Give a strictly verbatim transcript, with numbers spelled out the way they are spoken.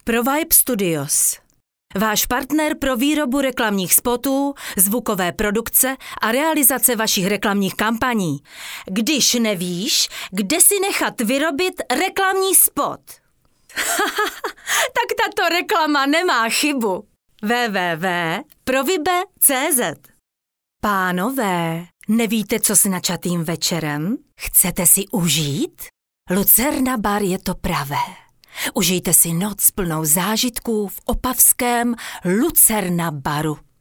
ProVibe Studios. Váš partner pro výrobu reklamních spotů, zvukové produkce a realizace vašich reklamních kampaní. Když nevíš, kde si nechat vyrobit reklamní spot. Tak tato reklama nemá chybu. w w w tečka provibe tečka c z. Pánové, nevíte, co s načatým večerem? Chcete si užít? Lucerna bar je to pravé. Užijte si noc plnou zážitků v opavském Lucerna baru.